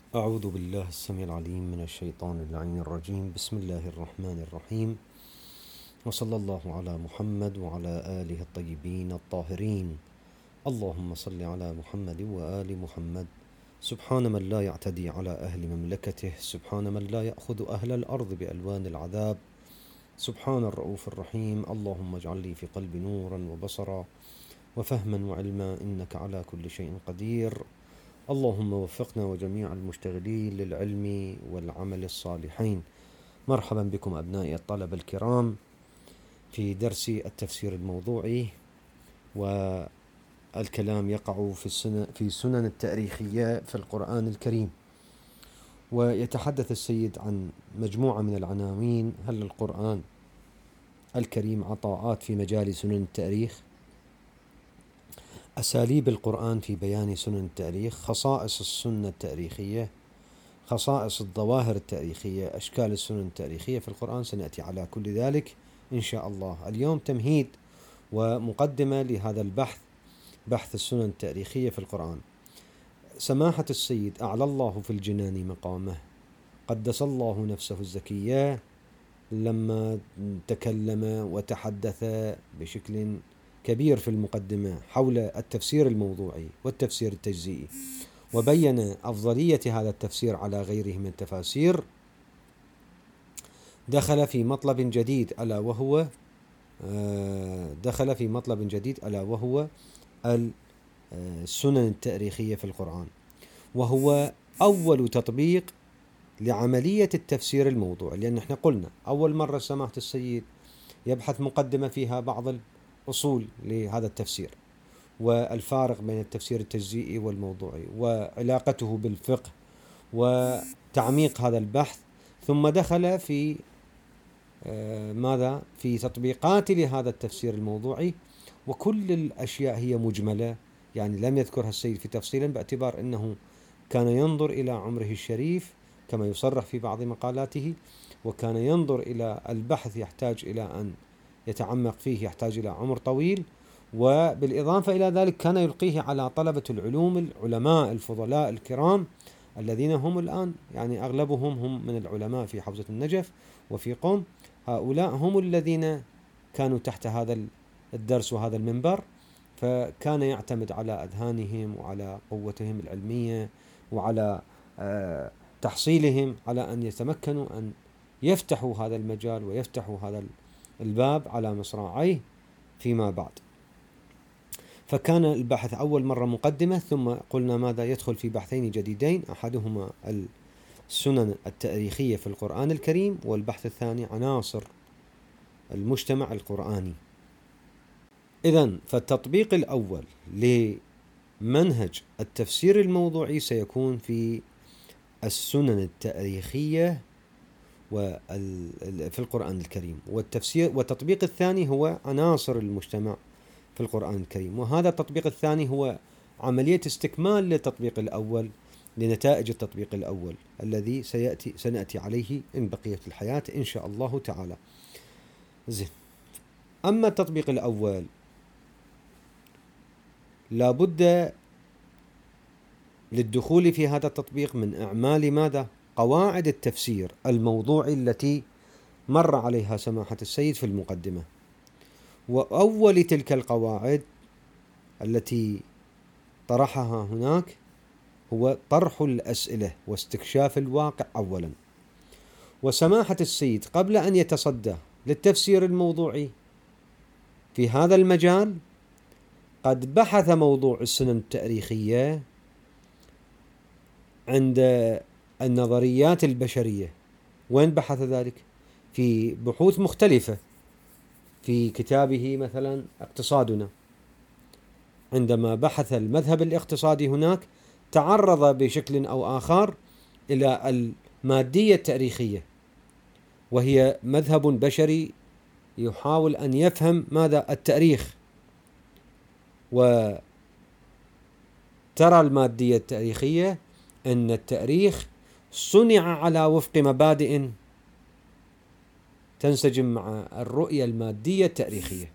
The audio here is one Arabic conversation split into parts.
أعوذ بالله السميع العليم من الشيطان اللعين الرجيم. بسم الله الرحمن الرحيم، وصلى الله على محمد وعلى آله الطيبين الطاهرين. اللهم صل على محمد وآل محمد. سبحان من لا يعتدي على أهل مملكته، سبحان من لا يأخذ أهل الأرض بألوان العذاب، سبحان الرؤوف الرحيم. اللهم اجعل لي في قلبي نورا وبصرا وفهما وعلما، إنك على كل شيء قدير. اللهم وفقنا وجميع المشتغلين للعلم والعمل الصالحين. مرحبا بكم أبنائي الطلبة الكرام في درس التفسير الموضوعي، والكلام يقع في سنن التاريخية في القرآن الكريم. ويتحدث السيد عن مجموعة من العناوين: هل القرآن الكريم عطاءات في مجال سنن التاريخ؟ أساليب القرآن في بيان سنن التاريخ، خصائص السنة التاريخية، خصائص الظواهر التاريخية، أشكال السنن التاريخية في القرآن. سنأتي على كل ذلك إن شاء الله. اليوم تمهيد ومقدمة لهذا البحث، بحث السنن التاريخية في القرآن. سماحة السيد أعلى الله في الجنان مقامه، قدس الله نفسه الزكية، لما تكلم وتحدث بشكل كبير في المقدمة حول التفسير الموضوعي والتفسير التجزئي، وبين أفضلية هذا التفسير على غيره من التفاسير. دخل في مطلب جديد ألا وهو السنن التاريخية في القرآن، وهو أول تطبيق لعملية التفسير الموضوعي. لأن احنا قلنا أول مرة سماحة السيد يبحث مقدمة فيها بعض الأصول لهذا التفسير، والفارق بين التفسير التجزئي والموضوعي، وعلاقته بالفقه، وتعميق هذا البحث. ثم دخل في في تطبيقات لهذا التفسير الموضوعي، وكل الأشياء هي مجملة، يعني لم يذكرها السيد في تفصيل، باعتبار أنه كان ينظر إلى عمره الشريف كما يصرح في بعض مقالاته، وكان ينظر إلى البحث يحتاج إلى أن يتعمق فيه، يحتاج إلى عمر طويل. وبالإضافة إلى ذلك كان يلقيه على طلبة العلوم، العلماء الفضلاء الكرام الذين هم الآن يعني أغلبهم هم من العلماء في حوزة النجف وفي قم. هؤلاء هم الذين كانوا تحت هذا الدرس وهذا المنبر، فكان يعتمد على أذهانهم وعلى قوتهم العلمية وعلى تحصيلهم على أن يتمكنوا أن يفتحوا هذا المجال ويفتحوا هذا الباب على مصراعيه فيما بعد. فكان البحث أول مرة مقدمة، ثم قلنا ماذا يدخل في بحثين جديدين: أحدهما السنن التاريخية في القرآن الكريم، والبحث الثاني عناصر المجتمع القرآني. إذن فالتطبيق الأول لمنهج التفسير الموضوعي سيكون في السنن التاريخية في القرآن الكريم، والتطبيق الثاني هو عناصر المجتمع في القرآن الكريم. وهذا التطبيق الثاني هو عملية استكمال للتطبيق الأول، لنتائج التطبيق الأول الذي سنأتي عليه إن بقيت الحياة إن شاء الله تعالى. زين. أما التطبيق الأول لابد للدخول في هذا التطبيق من إعمال ماذا؟ قواعد التفسير الموضوعي التي مر عليها سماحة السيد في المقدمة. وأول تلك القواعد التي طرحها هناك هو طرح الأسئلة واستكشاف الواقع أولا. وسماحة السيد قبل أن يتصدى للتفسير الموضوعي في هذا المجال قد بحث موضوع السنن التاريخية عند النظريات البشرية. وين بحث ذلك؟ في بحوث مختلفة. في كتابه مثلا اقتصادنا، عندما بحث المذهب الاقتصادي هناك تعرض بشكل أو آخر إلى المادية التاريخية، وهي مذهب بشري يحاول أن يفهم ماذا التاريخ. وترى المادية التاريخية أن التاريخ صنع على وفق مبادئ تنسجم مع الرؤية المادية التاريخية.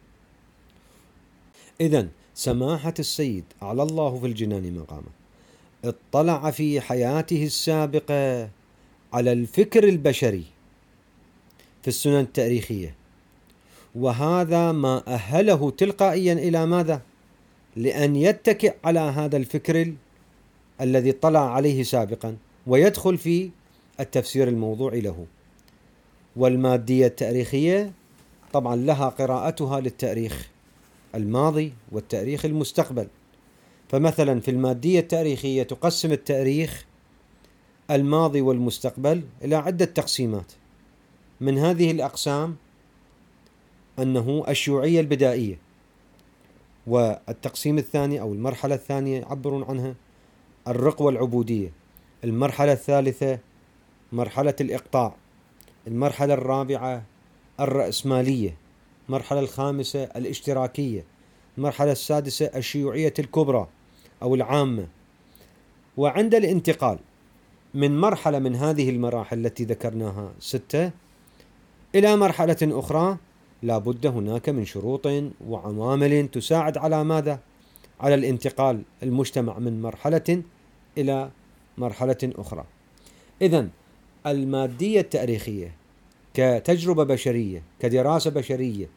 إذن سماحة السيد أعلى الله في الجنان مقامه اطلع في حياته السابقة على الفكر البشري في السنن التاريخية، وهذا ما أهله تلقائيا إلى ماذا؟ لأن يتكئ على هذا الفكر الذي اطلع عليه سابقا ويدخل في التفسير الموضوعي له. والمادية التاريخية طبعا لها قراءتها للتاريخ الماضي والتاريخ المستقبل. فمثلا في المادية التاريخية تقسم التاريخ الماضي والمستقبل إلى عدة تقسيمات. من هذه الأقسام أنه الشيوعية البدائية، والتقسيم الثاني أو المرحلة الثانية يعبرون عنها الرق والعبودية، المرحلة الثالثة مرحلة الإقطاع، المرحلة الرابعة الرأسمالية، المرحلة الخامسة الاشتراكية، المرحلة السادسة الشيوعية الكبرى أو العامة. وعند الانتقال من مرحلة من هذه المراحل التي ذكرناها 6 إلى مرحلة أخرى لا بد هناك من شروط وعوامل تساعد على ماذا؟ على الانتقال المجتمع من مرحلة إلى مرحلة أخرى. إذن المادية التاريخية كتجربة بشرية، كدراسة بشرية،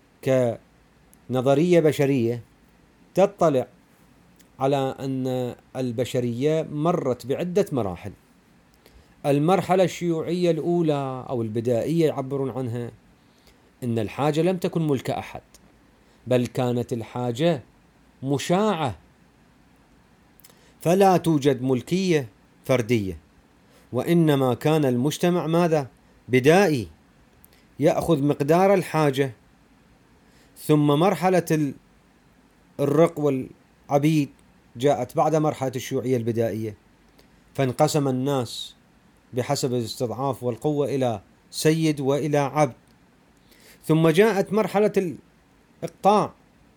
كنظرية بشرية، تطلع على أن البشرية مرت بعدة مراحل. المرحلة الشيوعية الأولى أو البدائية يعبرون عنها إن الحاجة لم تكن ملك أحد، بل كانت الحاجة مشاعة، فلا توجد ملكية فردية، وإنما كان المجتمع ماذا؟ بدائي، يأخذ مقدار الحاجة. ثم مرحلة الرق والعبيد جاءت بعد مرحلة الشيوعية البدائية، فانقسم الناس بحسب الاستضعاف والقوة إلى سيد وإلى عبد. ثم جاءت مرحلة الإقطاع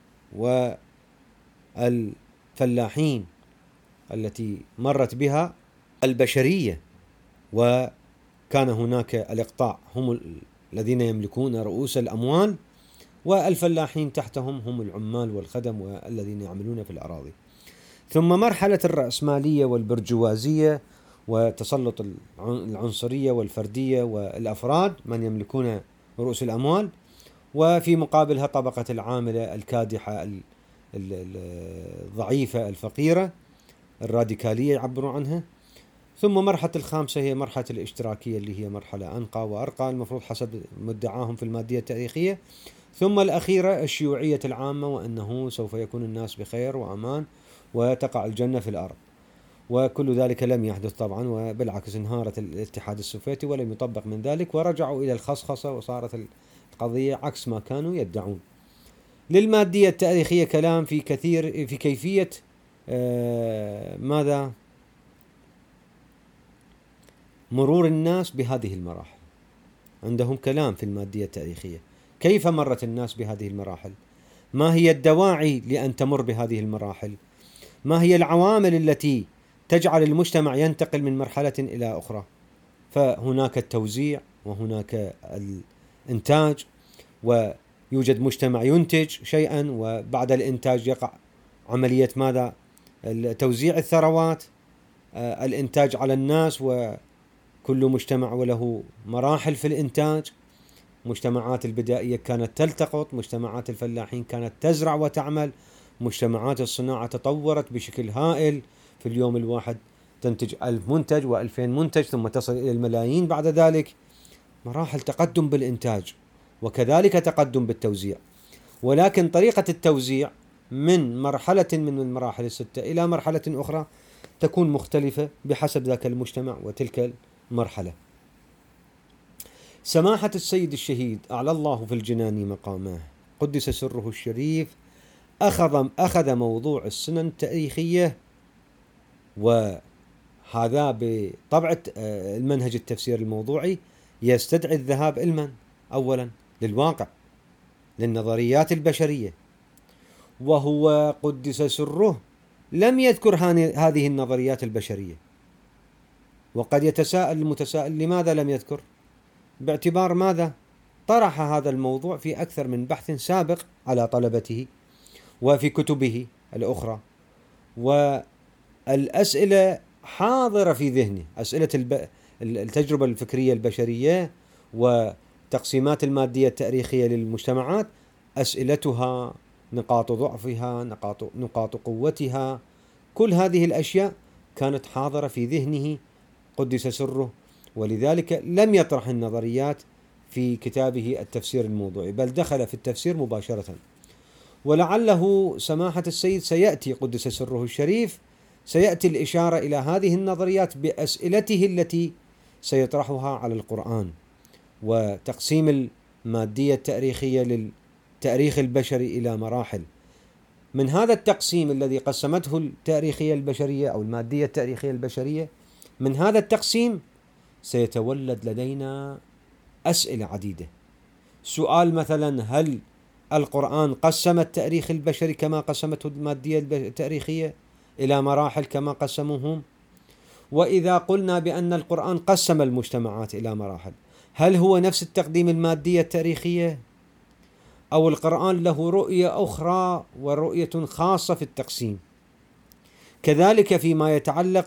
والفلاحين التي مرت بها البشرية، وكان هناك الإقطاع هم الذين يملكون رؤوس الأموال، والفلاحين تحتهم هم العمال والخدم والذين يعملون في الأراضي. ثم مرحلة الرأسمالية والبرجوازية وتسلط العنصرية والفردية والأفراد من يملكون رؤوس الأموال، وفي مقابلها طبقة العاملة الكادحة الضعيفة الفقيرة الراديكالية يعبرون عنها. ثم مرحلة الخامسة هي مرحلة الاشتراكية اللي هي مرحلة أنقى وأرقى المفروض حسب مدعاهم في المادية التاريخية. ثم الأخيرة الشيوعية العامة، وأنه سوف يكون الناس بخير وأمان وتقع الجنة في الأرض. وكل ذلك لم يحدث طبعا، وبالعكس انهارت الاتحاد السوفيتي ولم يطبق من ذلك، ورجعوا إلى الخصخصة وصارت القضية عكس ما كانوا يدعون. للمادية التاريخية كلام في كيفية ماذا؟ مرور الناس بهذه المراحل. عندهم كلام في المادية التاريخية كيف مرت الناس بهذه المراحل، ما هي الدواعي لأن تمر بهذه المراحل، ما هي العوامل التي تجعل المجتمع ينتقل من مرحلة إلى أخرى. فهناك التوزيع، وهناك الإنتاج، ويوجد مجتمع ينتج شيئا، وبعد الإنتاج يقع عملية ماذا؟ توزيع الثروات، الإنتاج على الناس، وكل مجتمع وله مراحل في الإنتاج. مجتمعات البدائية كانت تلتقط، مجتمعات الفلاحين كانت تزرع وتعمل، مجتمعات الصناعة تطورت بشكل هائل، في اليوم الواحد تنتج 1000 منتج و2000 منتج، ثم تصل إلى الملايين بعد ذلك. مراحل تقدم بالإنتاج، وكذلك تقدم بالتوزيع. ولكن طريقة التوزيع من مرحلة من المراحل 6 إلى مرحلة أخرى تكون مختلفة بحسب ذاك المجتمع وتلك المرحلة. سماحة السيد الشهيد أعلى الله في الجنان مقامه قدس سره الشريف أخذ موضوع السنن التاريخية، وهذا بطبع المنهج التفسير الموضوعي يستدعي الذهاب علما أولا للواقع، للنظريات البشرية. وهو قدس سره لم يذكر هذه النظريات البشرية، وقد يتساءل المتساءل لماذا لم يذكر، باعتبار ماذا؟ طرح هذا الموضوع في أكثر من بحث سابق على طلبته وفي كتبه الأخرى، الأسئلة حاضرة في ذهنه، أسئلة التجربة الفكرية البشرية وتقسيمات المادية التاريخية للمجتمعات، أسئلتها، نقاط ضعفها، نقاط قوتها، كل هذه الأشياء كانت حاضرة في ذهنه قدس سره، ولذلك لم يطرح النظريات في كتابه التفسير الموضوعي، بل دخل في التفسير مباشرة. ولعله سماحة السيد سيأتي قدس سره الشريف، سيأتي الإشارة إلى هذه النظريات بأسئلته التي سيطرحها على القرآن، وتقسيم المادية التاريخية للتاريخ البشري إلى مراحل. من هذا التقسيم الذي قسمته التاريخية البشرية أو المادية التاريخية البشرية، من هذا التقسيم سيتولد لدينا أسئلة عديدة. سؤال مثلا: هل القرآن قسم التاريخ البشري كما قسمته المادية التاريخية إلى مراحل كما قسموهم؟ وإذا قلنا بأن القرآن قسم المجتمعات إلى مراحل، هل هو نفس التقديم المادية التاريخية، أو القرآن له رؤية أخرى ورؤية خاصة في التقسيم؟ كذلك فيما يتعلق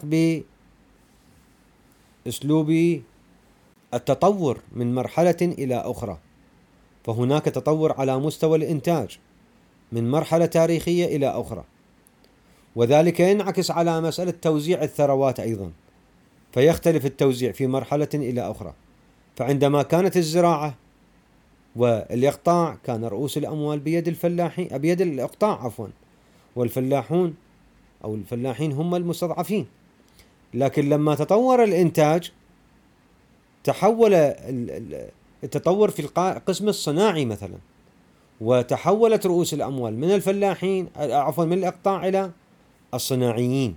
بأسلوب التطور من مرحلة إلى أخرى، فهناك تطور على مستوى الإنتاج من مرحلة تاريخية إلى أخرى، وذلك ينعكس على مسألة توزيع الثروات أيضا، فيختلف التوزيع في مرحلة إلى أخرى. فعندما كانت الزراعة والإقطاع كان رؤوس الأموال بيد الفلاحين، بيد الإقطاع عفوا، والفلاحون أو الفلاحين هم المستضعفين. لكن لما تطور الإنتاج تحول التطور في القسم الصناعي مثلا، وتحولت رؤوس الأموال من الفلاحين عفوا من الإقطاع إلى الصناعيين.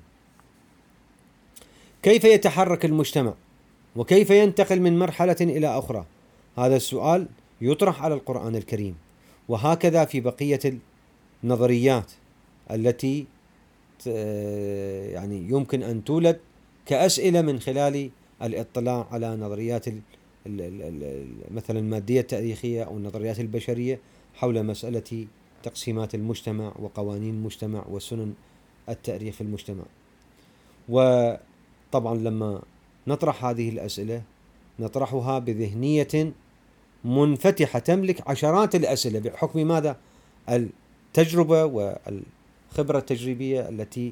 كيف يتحرك المجتمع وكيف ينتقل من مرحلة إلى أخرى؟ هذا السؤال يطرح على القرآن الكريم، وهكذا في بقية النظريات التي يعني يمكن أن تولد كأسئلة من خلال الاطلاع على نظريات مثلا المادية التاريخية أو النظريات البشرية حول مسألة تقسيمات المجتمع وقوانين المجتمع وسنن التاريخ في المجتمع. وطبعا لما نطرح هذه الأسئلة نطرحها بذهنية منفتحة تملك عشرات الأسئلة بحكم ماذا؟ التجربة والخبرة التجريبية التي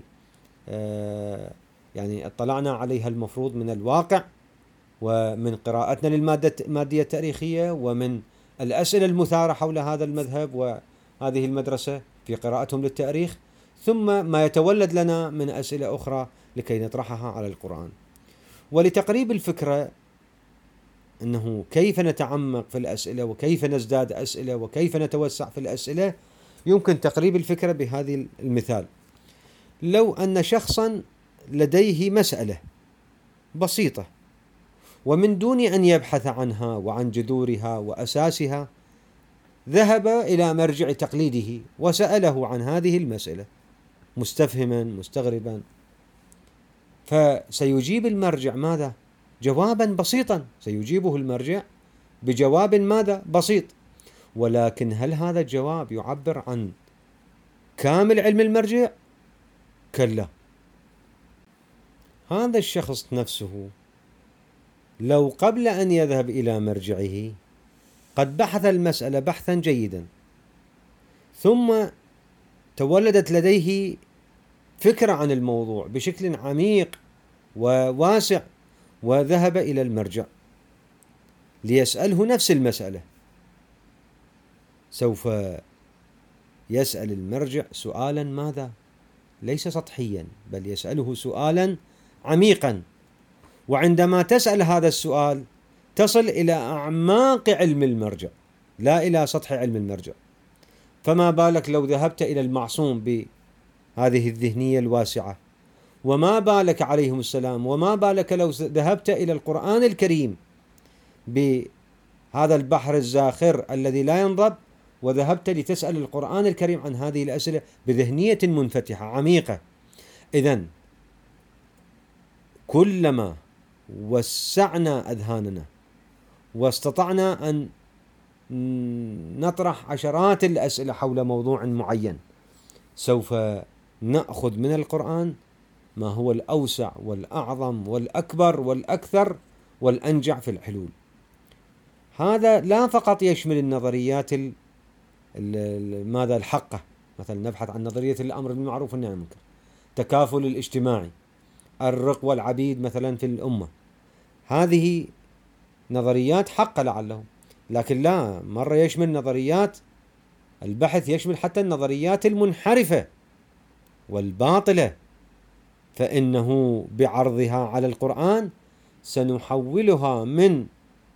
يعني اطلعنا عليها المفروض من الواقع، ومن قراءتنا للمادية التاريخية، ومن الأسئلة المثارة حول هذا المذهب وهذه المدرسة في قراءتهم للتاريخ، ثم ما يتولد لنا من أسئلة أخرى لكي نطرحها على القرآن. ولتقريب الفكرة أنه كيف نتعمق في الأسئلة وكيف نزداد أسئلة وكيف نتوسع في الأسئلة، يمكن تقريب الفكرة بهذه المثال. لو أن شخصا لديه مسألة بسيطة، ومن دون أن يبحث عنها وعن جذورها وأساسها ذهب إلى مرجع تقليده وسأله عن هذه المسألة مستفهما مستغربا، فسيجيب المرجع ماذا؟ جوابا بسيطا، سيجيبه المرجع بجواب ماذا؟ بسيط. ولكن هل هذا الجواب يعبر عن كامل علم المرجع؟ كلا. هذا الشخص نفسه لو قبل أن يذهب إلى مرجعه قد بحث المسألة بحثا جيدا، ثم تولدت لديه فكرة عن الموضوع بشكل عميق وواسع، وذهب إلى المرجع ليسأله نفس المسألة، سوف يسأل المرجع سؤالا ماذا؟ ليس سطحيا، بل يسأله سؤالا عميقا. وعندما تسأل هذا السؤال تصل إلى أعماق علم المرجع لا إلى سطح علم المرجع. فما بالك لو ذهبت إلى المعصوم بهذه الذهنية الواسعة، وما بالك عليهم السلام، وما بالك لو ذهبت إلى القرآن الكريم بهذا البحر الزاخر الذي لا ينضب، وذهبت لتسأل القرآن الكريم عن هذه الأسئلة بذهنية منفتحة عميقة. إذن كلما وسعنا أذهاننا واستطعنا أن نطرح عشرات الأسئلة حول موضوع معين، سوف نأخذ من القرآن ما هو الأوسع والأعظم والأكبر والأكثر والأنجع في الحلول. هذا لا فقط يشمل النظريات ماذا الحقة، مثلا نبحث عن نظرية الأمر بالمعروف والنهي عن المنكر، تكافل الاجتماعي، الرق والعبيد مثلا في الأمة، هذه نظريات حقة لعله، لكن لا، مرة يشمل نظريات البحث، يشمل حتى النظريات المنحرفة والباطلة، فإنه بعرضها على القرآن سنحولها من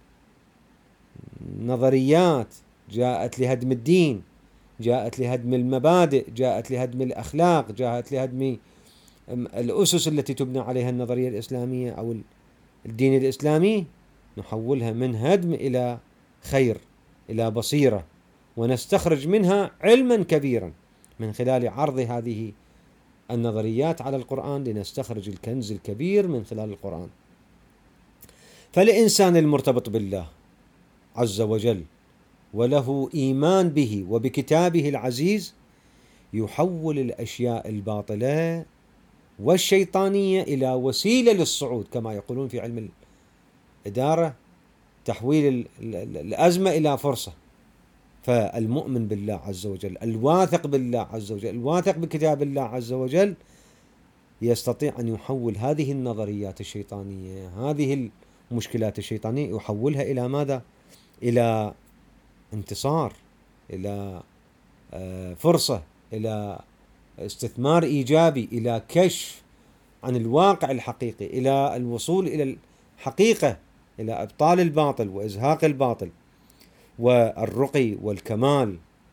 نظريات جاءت لهدم الدين، جاءت لهدم المبادئ، جاءت لهدم الأخلاق، جاءت لهدم الأسس التي تبنى عليها النظرية الإسلامية أو الدين الإسلامي، نحولها من هدم إلى خير، إلى بصيرة، ونستخرج منها علما كبيرا من خلال عرض هذه النظريات على القرآن، لنستخرج الكنز الكبير من خلال القرآن. فالإنسان المرتبط بالله عز وجل وله إيمان به وبكتابه العزيز يحول الأشياء الباطلة والشيطانية إلى وسيلة للصعود، كما يقولون في علم الإدارة، تحويل الأزمة إلى فرصة. فالمؤمن بالله عز وجل، الواثق بالله عز وجل، الواثق بكتاب الله عز وجل، يستطيع أن يحول هذه النظريات الشيطانية، هذه المشكلات الشيطانية، يحولها إلى ماذا؟ إلى انتصار، إلى فرصة، إلى استثمار إيجابي، إلى كشف عن الواقع الحقيقي، إلى الوصول إلى الحقيقة، إلى إبطال الباطل وإزهاق الباطل والرقي والكمال.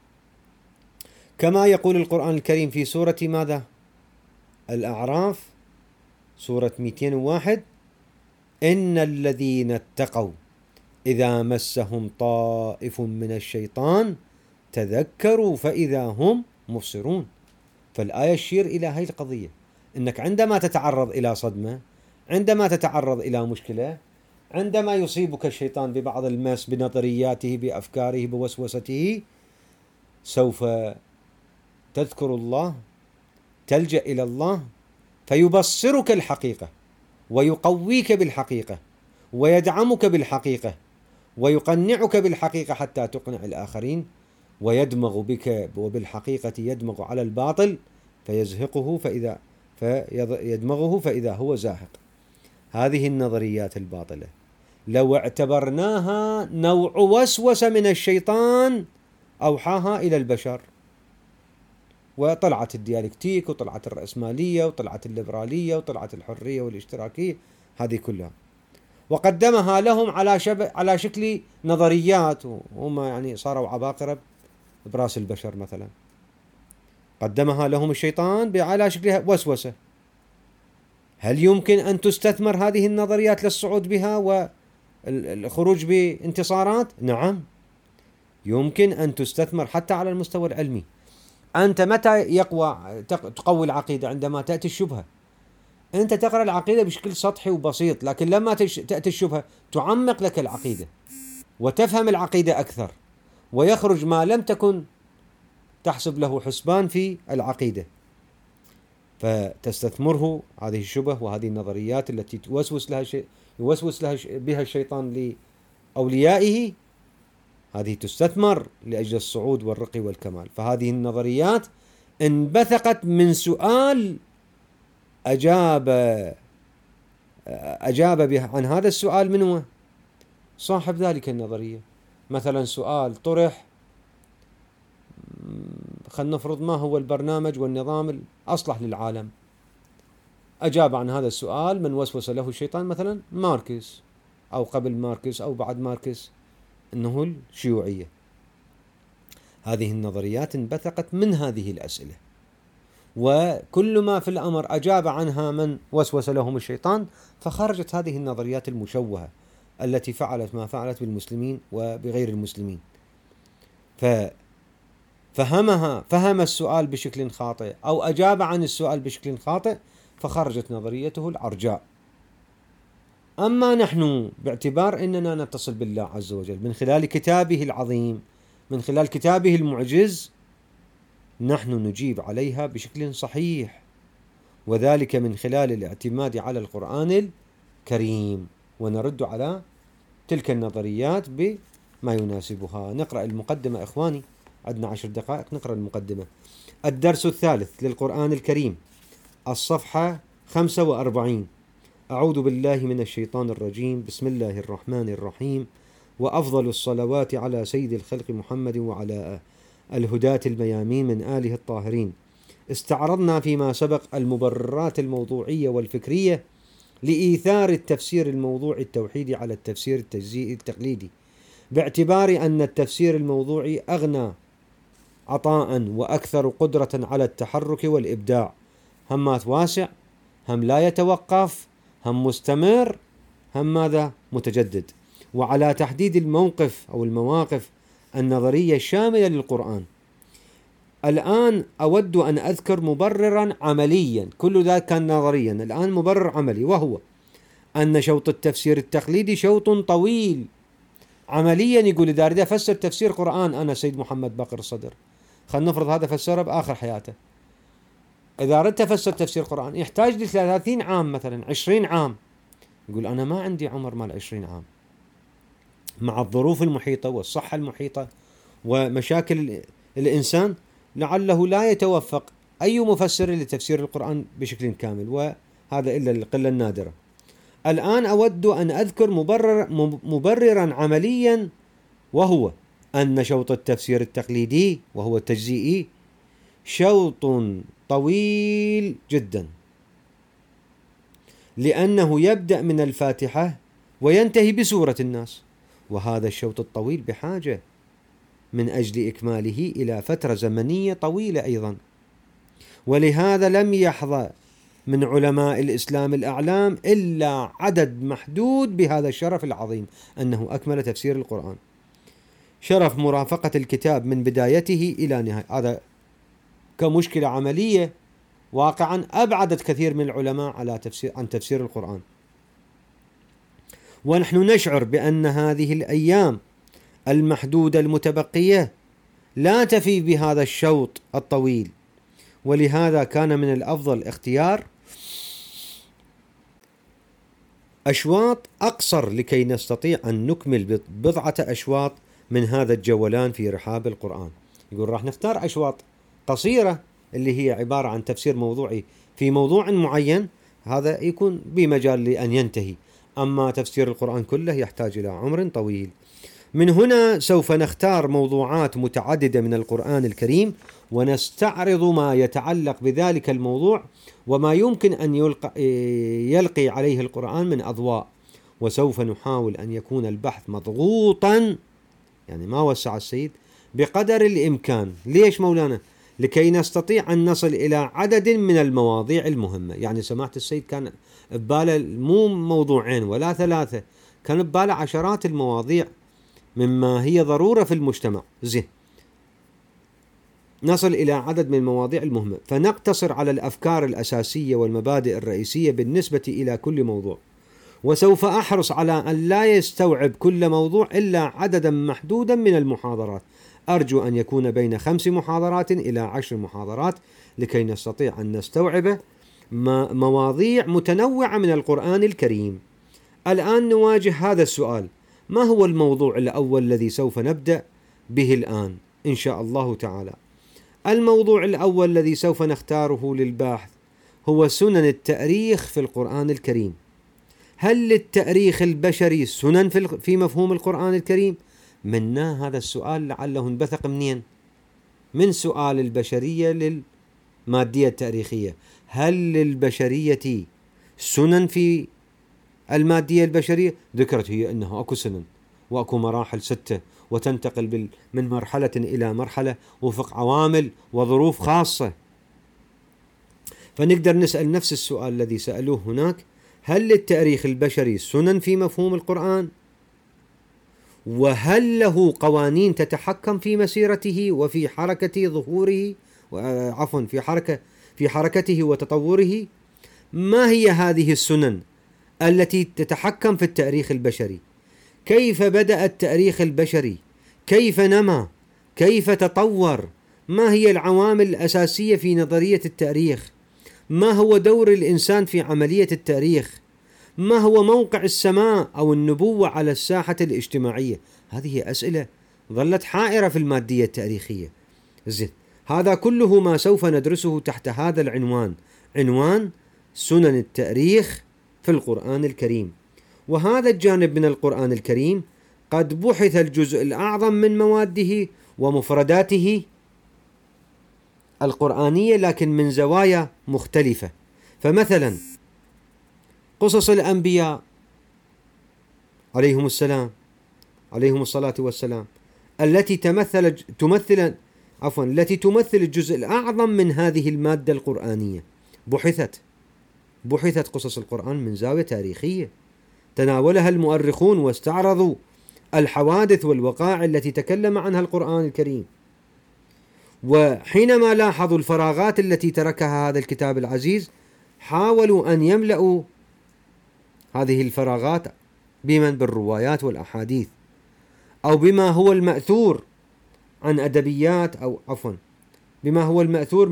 كما يقول القرآن الكريم في سورة ماذا؟ الأعراف، سورة 201: إن الذين اتقوا إذا مسهم طائف من الشيطان تذكروا فإذا هم مبصرون. فالآية تشير إلى هذه القضية، أنك عندما تتعرض إلى صدمة، عندما تتعرض إلى مشكلة، عندما يصيبك الشيطان ببعض المس بنظرياته، بأفكاره، بوسوسته، سوف تذكر الله، تلجأ إلى الله فيبصرك الحقيقة ويقويك بالحقيقة ويدعمك بالحقيقة ويقنعك بالحقيقة حتى تقنع الآخرين، ويدمغ بك وبالحقيقة، يدمغ على الباطل فيدمغه فإذا هو زاهق. هذه النظريات الباطلة لو اعتبرناها نوع وسوسة من الشيطان أوحاها إلى البشر، وطلعت الديالكتيك، وطلعت الرأسمالية، وطلعت الليبرالية، وطلعت الحرية والاشتراكية، هذه كلها، وقدمها لهم على شكل نظريات، وهم يعني صاروا عباقرة براس البشر مثلا. قدمها لهم الشيطان على شكل وسوسة. هل يمكن أن تستثمر هذه النظريات للصعود بها والخروج بانتصارات؟ نعم، يمكن أن تستثمر حتى على المستوى العلمي. أنت متى تقوي العقيدة؟ عندما تأتي الشبهة. أنت تقرأ العقيدة بشكل سطحي وبسيط، لكن لما تأتي الشبهة تعمق لك العقيدة وتفهم العقيدة أكثر، ويخرج ما لم تكن تحسب له حسبان في العقيدة، فتستثمره هذه الشبه وهذه النظريات التي يوسوس لها بها الشيطان لأوليائه، هذه تستثمر لأجل الصعود والرقي والكمال. فهذه النظريات انبثقت من سؤال أجاب عن هذا السؤال من هو؟ صاحب ذلك النظرية. مثلا سؤال طرح، خلينا نفرض ما هو البرنامج والنظام الأصلح للعالم، أجاب عن هذا السؤال من وسوس له الشيطان، مثلا ماركس أو قبل ماركس أو بعد ماركس، أنه الشيوعية. هذه النظريات انبثقت من هذه الأسئلة، وكل ما في الأمر أجاب عنها من وسوس لهم الشيطان، فخرجت هذه النظريات المشوهة التي فعلت ما فعلت بالمسلمين وبغير المسلمين. فهم السؤال بشكل خاطئ أو أجاب عن السؤال بشكل خاطئ، فخرجت نظريته العرجاء. أما نحن باعتبار أننا نتصل بالله عز وجل من خلال كتابه العظيم، من خلال كتابه المعجز، نحن نجيب عليها بشكل صحيح وذلك من خلال الاعتماد على القرآن الكريم، ونرد على تلك النظريات بما يناسبها. نقرأ المقدمة إخواني، عندنا 10 دقائق نقرأ المقدمة. الدرس الثالث للقرآن الكريم، الصفحة 45. أعوذ بالله من الشيطان الرجيم. بسم الله الرحمن الرحيم. وأفضل الصلوات على سيد الخلق محمد وعلى الهداة الميامين من آله الطاهرين. استعرضنا فيما سبق المبررات الموضوعية والفكرية لإيثار التفسير الموضوعي التوحيدي على التفسير التجزئي التقليدي، باعتبار أن التفسير الموضوعي أغنى عطاء وأكثر قدرة على التحرك والإبداع، هم واسع، هم لا يتوقف، هم مستمر، هم ماذا؟ متجدد، وعلى تحديد الموقف أو المواقف النظرية الشاملة للقرآن. الآن أود أن أذكر مبررا عمليا، كل ذلك كان نظريا، الآن مبرر عملي، وهو أن شوط التفسير التقليدي شوط طويل. عمليا يقول إذا أريد أفسر تفسير قرآن أنا سيد محمد باقر الصدر، خلينا نفرض هذا فسره بآخر حياته، إذا أردت أفسر تفسير قرآن يحتاج لي 30 عام مثلا 20 عام. يقول أنا ما عندي عمر مال 20 عام، مع الظروف المحيطة والصحة المحيطة ومشاكل الإنسان لعله لا يتوفق أي مفسر لتفسير القرآن بشكل كامل، وهذا إلا القلة النادرة. الآن أود أن أذكر مبررا عمليا، وهو أن شوط التفسير التقليدي وهو التجزئي شوط طويل جدا، لأنه يبدأ من الفاتحة وينتهي بسورة الناس، وهذا الشوط الطويل بحاجة من أجل إكماله إلى فترة زمنية طويلة أيضا. ولهذا لم يحظى من علماء الإسلام الأعلام إلا عدد محدود بهذا الشرف العظيم، أنه أكمل تفسير القرآن، شرف مرافقة الكتاب من بدايته إلى نهاية. هذا كمشكلة عملية واقعا أبعدت كثير من العلماء عن تفسير القرآن. ونحن نشعر بأن هذه الأيام المحدودة المتبقية لا تفي بهذا الشوط الطويل، ولهذا كان من الأفضل اختيار أشواط أقصر لكي نستطيع أن نكمل بضعة أشواط من هذا الجولان في رحاب القرآن. يقول راح نختار أشواط قصيرة اللي هي عبارة عن تفسير موضوعي في موضوع معين، هذا يكون بمجال لأن ينتهي، أما تفسير القرآن كله يحتاج إلى عمر طويل. من هنا سوف نختار موضوعات متعددة من القرآن الكريم، ونستعرض ما يتعلق بذلك الموضوع وما يمكن أن يلقي عليه القرآن من أضواء، وسوف نحاول أن يكون البحث مضغوطا، يعني ما وسع السيد، بقدر الإمكان. ليش مولانا؟ لكي نستطيع أن نصل إلى عدد من المواضيع المهمة. يعني سماحة السيد كان بباله مو موضوعين ولا ثلاثة، كان بباله عشرات المواضيع مما هي ضرورة في المجتمع. زين، نصل إلى عدد من المواضيع المهمة، فنقتصر على الأفكار الأساسية والمبادئ الرئيسية بالنسبة إلى كل موضوع، وسوف أحرص على أن لا يستوعب كل موضوع إلا عددا محدودا من المحاضرات. أرجو أن يكون بين 5 محاضرات إلى 10 محاضرات لكي نستطيع أن نستوعب مواضيع متنوعة من القرآن الكريم. الآن نواجه هذا السؤال: ما هو الموضوع الأول الذي سوف نبدأ به الآن إن شاء الله تعالى؟ الموضوع الأول الذي سوف نختاره للباحث هو سنن التأريخ في القرآن الكريم. هل للتأريخ البشري سنن في مفهوم القرآن الكريم؟ منا هذا السؤال لعله انبثق منين؟ من سؤال البشرية للمادية التاريخية. هل للبشرية سنن في المادية البشرية؟ ذكرت هي أنه أكو سنن وأكو مراحل 6، وتنتقل من مرحلة إلى مرحلة وفق عوامل وظروف خاصة. فنقدر نسأل نفس السؤال الذي سألوه هناك: هل للتاريخ البشري سنن في مفهوم القرآن؟ وهل له قوانين تتحكم في مسيرته وفي حركة ظهوره في حركته وتطوره؟ ما هي هذه السنن التي تتحكم في التاريخ البشري؟ كيف بدأ التاريخ البشري؟ كيف نما؟ كيف تطور؟ ما هي العوامل الأساسية في نظرية التاريخ؟ ما هو دور الإنسان في عملية التاريخ؟ ما هو موقع السماء أو النبوة على الساحة الاجتماعية؟ هذه أسئلة ظلت حائرة في المادية التاريخية. زين، هذا كله ما سوف ندرسه تحت هذا العنوان، عنوان سنن التاريخ في القرآن الكريم. وهذا الجانب من القرآن الكريم قد بحث الجزء الأعظم من مواده ومفرداته القرآنية، لكن من زوايا مختلفة. فمثلا قصص الأنبياء عليهم الصلاة والسلام التي تمثل الجزء الأعظم من هذه المادة القرآنية، بحثت قصص القرآن من زاوية تاريخية، تناولها المؤرخون واستعرضوا الحوادث والوقائع التي تكلم عنها القرآن الكريم. وحينما لاحظوا الفراغات التي تركها هذا الكتاب العزيز، حاولوا أن يملأوا هذه الفراغات بالروايات والأحاديث، أو بما هو المأثور عن أدبيات، بما هو المأثور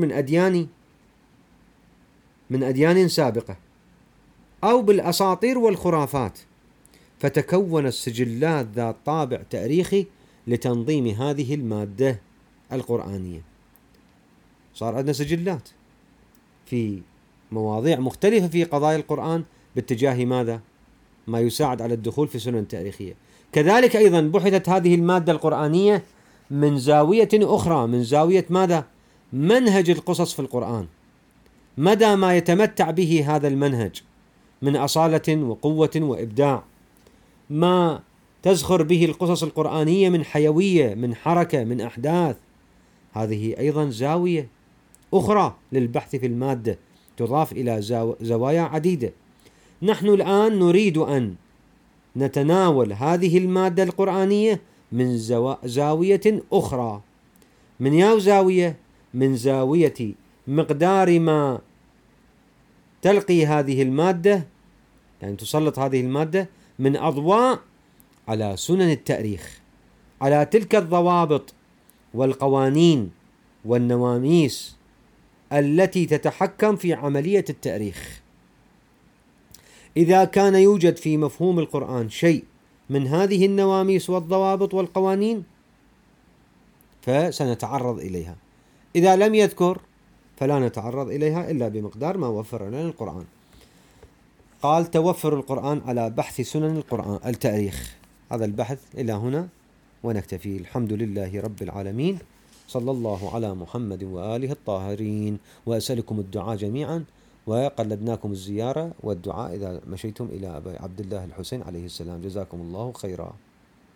من أديان سابقة، أو بالأساطير والخرافات. فتكونت سجلات ذات طابع تاريخي لتنظيم هذه المادة القرآنية. صار عندنا سجلات في مواضيع مختلفة في قضايا القرآن باتجاه ماذا؟ ما يساعد على الدخول في سنن تاريخية. كذلك أيضا بحثت هذه المادة القرآنية من زاوية أخرى، من زاوية ماذا؟ منهج القصص في القرآن، مدى ما يتمتع به هذا المنهج من أصالة وقوة وإبداع، ما تزخر به القصص القرآنية من حيوية، من حركة، من أحداث. هذه أيضا زاوية أخرى للبحث في المادة تضاف إلى زوايا عديدة. نحن الآن نريد أن نتناول هذه المادة القرآنية من زاوية أخرى. من زاوية؟ من زاوية مقدار ما تلقي هذه المادة، يعني تسلط هذه المادة من أضواء على سنن التاريخ، على تلك الضوابط والقوانين والنواميس التي تتحكم في عملية التاريخ. إذا كان يوجد في مفهوم القرآن شيء من هذه النواميس والضوابط والقوانين فسنتعرض إليها، إذا لم يذكر فلا نتعرض إليها إلا بمقدار ما وفر لنا القرآن. قال توفر القرآن على بحث سنن القرآن التاريخ. هذا البحث إلى هنا ونكتفي. الحمد لله رب العالمين، صلى الله على محمد وآله الطاهرين. وأسألكم الدعاء جميعا، وقلدناكم الزيارة والدعاء إذا مشيتم إلى أبي عبد الله الحسين عليه السلام. جزاكم الله خيرا.